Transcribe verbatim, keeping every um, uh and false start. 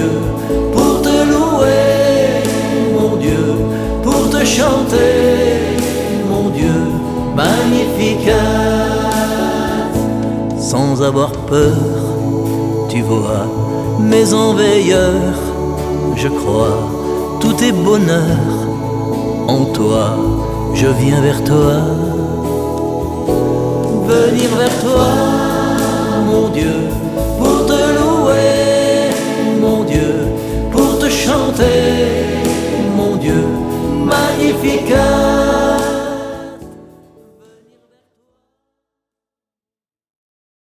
Dieu, pour te louer, mon Dieu, pour te chanter, mon Dieu, Magnificat. Sans avoir peur, tu vois, mais en veilleur, je crois, tout est bonheur en toi, je viens vers toi. Venir vers toi, mon Dieu,